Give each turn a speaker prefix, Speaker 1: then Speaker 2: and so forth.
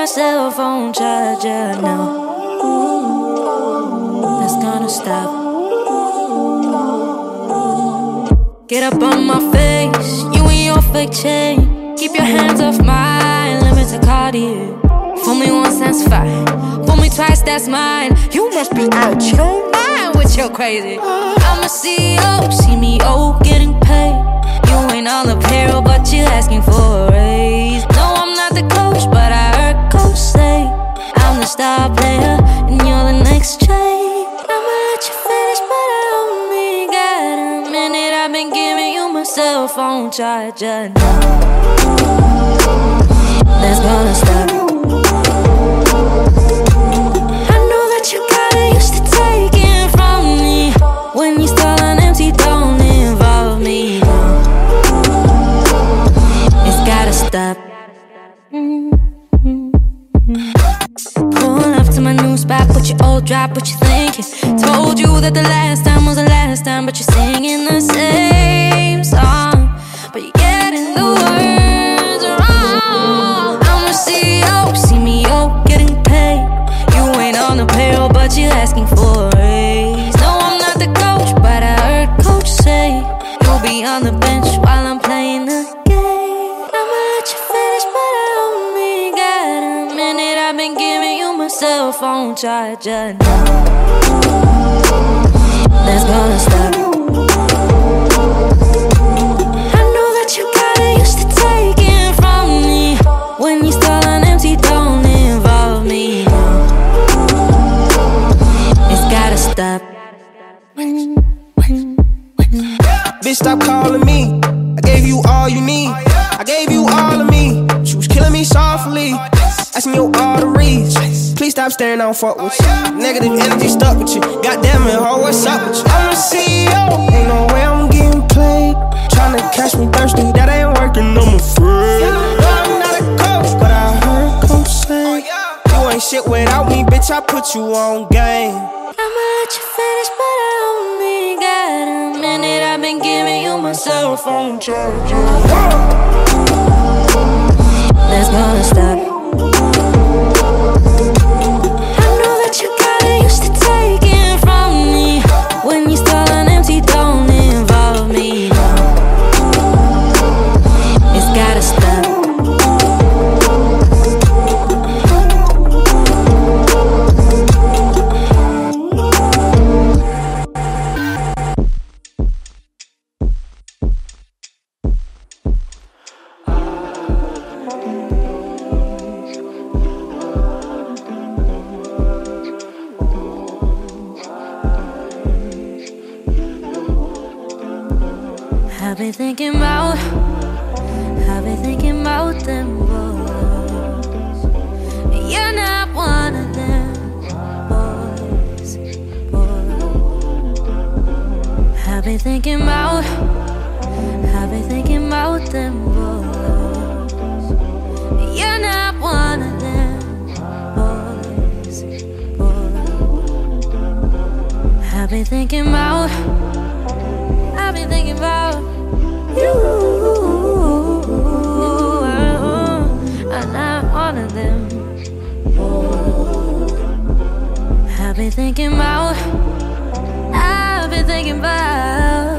Speaker 1: my cell phone charger now. That's gonna stop. Get up on my face, you and your fake chain. Keep your hands off mine, limits of Cartier. Fool me once, that's fine. Fool me twice, that's mine. You must be out your mind with your crazy. I'm a CEO, see me getting paid. You ain't on the payroll, but you asking for a raise. No, I'm not the coach, but I heard coach say I'm the star player and you're the next trade. I'ma let you finish, but I only got a minute. I've been giving you my cell phone charger now. That's gonna stop. I know that you got it used to taking from me. When you stall on empty, don't involve me now. It's gotta stop. Pulling up to my new spot, put your old drop, what you thinking? Told you that the last time was the last time, but you're singing the same song, but you're getting the words wrong. I'm a CEO, see me getting paid. You ain't on the payroll, but you're asking for a raise. No, I'm not the coach, but I heard coach say you'll be on the bench while I'm playing the game. I'ma let you finish, but I only got a minute. I've been giving you my cell phone charger now. That's gonna stop. I know that you got it used to taking from me. When you stall on empty, don't involve me now. It's gotta stop.
Speaker 2: Bitch, stop calling me. I gave you all you need. I gave you all of me. She was killing me softly, asking your arteries. Please stop staring, I don't fuck with you. Negative energy stuck with you. Goddamn it, ho, what's up with you? I'm a CEO, ain't no way I'm getting played. Tryna catch me thirsty, that ain't working, I'm afraid. I'm not a coach, but I heard coach say you ain't shit without me, bitch, I put you on game.
Speaker 1: I'ma let you finish, but I only got a minute. I've been giving you my cell phone charger. That's gonna stop. I know that you got it used to taking from me. When you stall on empty, don't involve me now. It's gotta stop. I've been thinking about them boys. You're not one of them boys, I've been thinking about them boys. You're not one of them boys, I've been thinking about you. I'm not one of them. I've been thinking about